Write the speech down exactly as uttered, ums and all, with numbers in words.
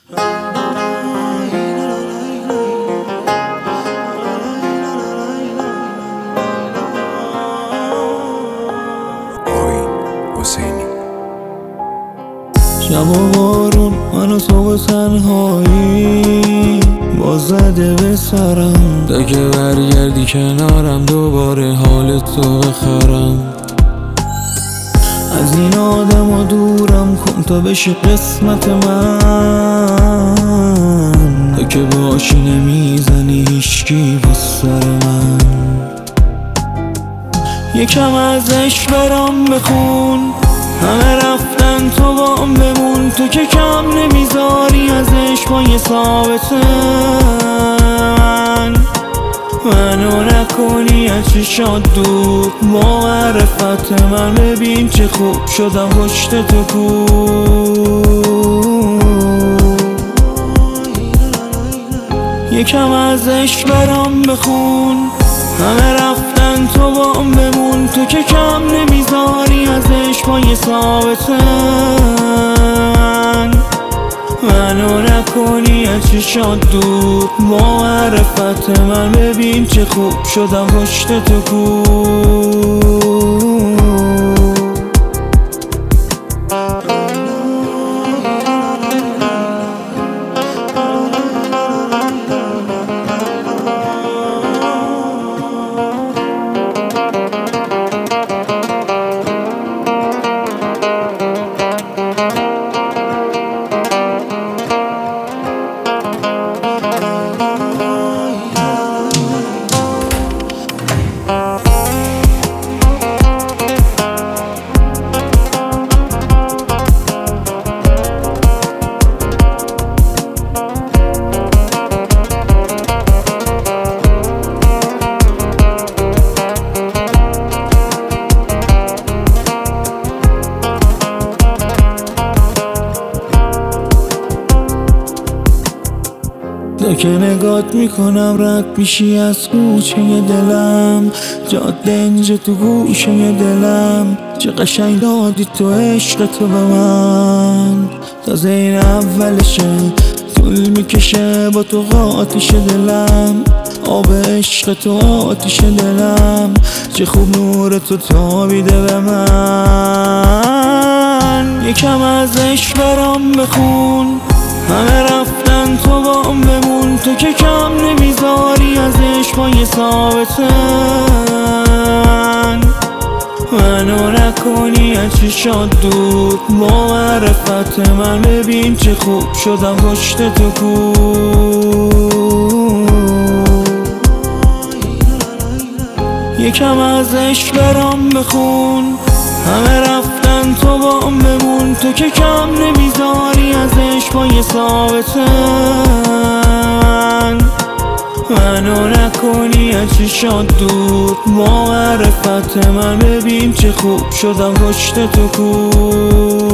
شب و بارون من و تو به تنهایی باز زده به سرم، تا که برگردی کنارم دوباره حال تو بخرم. از این آدم و دورم کن تا بشه قسمت من، تا که باشی نمیزنی هیچکی با سر من. یکم ازش برام بخون، همه رفتن تو بام بمون، تو که کم نمیذاری ازش پای ثابت من. منو نکنی از چشات دور، با معرفت من ببین چه خوب شدم پشت تو کو. یکم ازش برام بخون، همه رفتن تو بام بمون، تو که کم نمیذاری ازش پای ثابت من. منو نکنی از چشات دور، با معرفت من ببین چه خوب شدم پشت تو کو. تا که نگات میکنم رد میشی از کوچه دلم، جاده اینجا تو گوشه دلم. چه قشنگ دادی تو عشق تو به من، تازه این اولشه طول میکشه با تو آتیش دلم. آب عشق تو آتیش دلم، چه خوب نور تو تابیده به من. یکم ازش برام بخون، همه رفتن تو بام بمون، تو که کم نمیذاری ازش پای ثابت من. منو نکنی از چشات دور، با معرفت من ببین چه خوب شدم پشت تو کو. یکم ازش برام بخون، همه رفتن تو بام بمون، تو که کم نمیذاری ازش پای ثابت من. منو نکنی از چشات دور، با معرفت من ببین چه خوب شدم پشت تو کو.